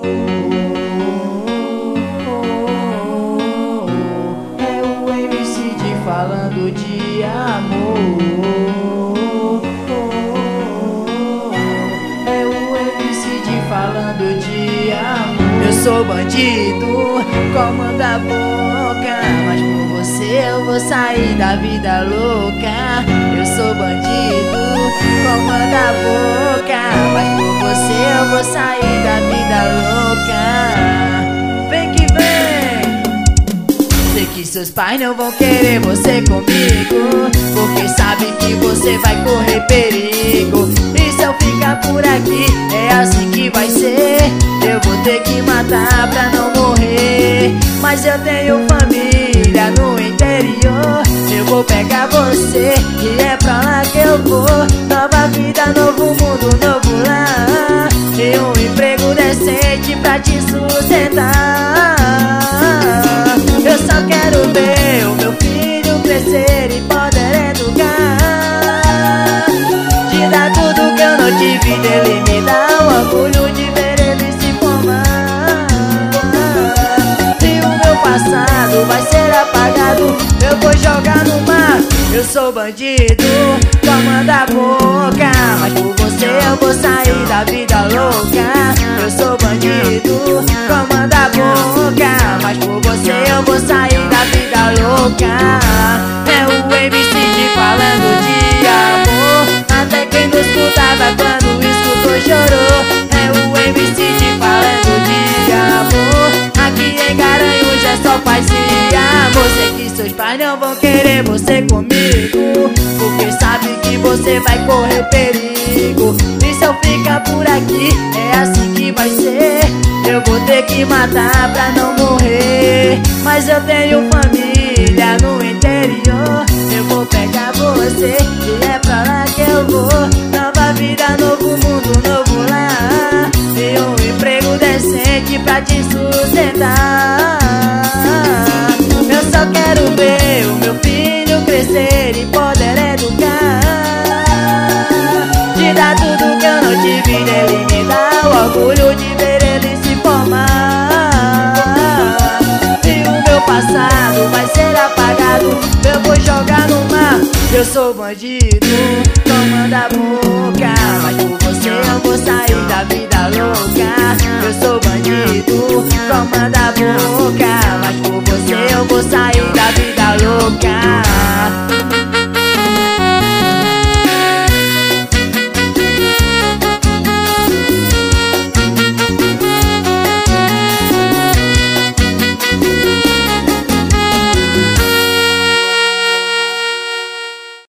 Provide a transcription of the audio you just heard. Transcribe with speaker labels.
Speaker 1: É o MC falando de amor. É o MC falando de amor. Eu sou bandido, comanda a boca, mas por você eu vou sair da vida louca. Eu sou bandido, comanda a boca, mas por você eu vou sair da vida louca. Vem que vem. Sei que seus pais não vão querer você comigo, porque sabe que você vai correr perigo. E se eu ficar por aqui, é assim que vai ser. Eu vou ter que matar pra não morrer. Mas eu tenho família no interior. Eu vou pegar você e é pra lá que eu vou. Nova vida, novo mundo, novo lar, e um emprego decente pra te sustentar. Eu só quero ver o meu filho crescer e poder educar. Te dar tudo que eu não tive dele, me dá o orgulho de ver ele se formar. Se o meu passado vai ser apagado, eu vou jogar no mar. Eu sou bandido, comanda a boca, mas por você eu vou sair da vida louca. Eu sou bandido, comanda a boca, mas por você eu vou sair da vida louca. É o MC falando de amor, até quem não escutava quando escutou chorou. É o MC falando de amor, aqui em Garanhuns é só paz e amor. Sei que seus pais não vão querer você comigo, porque sabe que você vai correr perigo. E se eu ficar por aqui, é assim que vai ser. Eu vou ter que matar pra não morrer. Mas eu tenho família no interior. Eu vou pegar você e é pra lá que eu vou. Nova vida, novo mundo, novo lar, e um emprego decente pra te sustentar. Eu só quero ver o meu filho crescer e poder educar. Te dar tudo que eu não tive dele, me dá o orgulho de ver ele se formar. E o meu passado vai ser apagado, eu vou jogar no mar. Eu sou bandido, comanda a boca, mas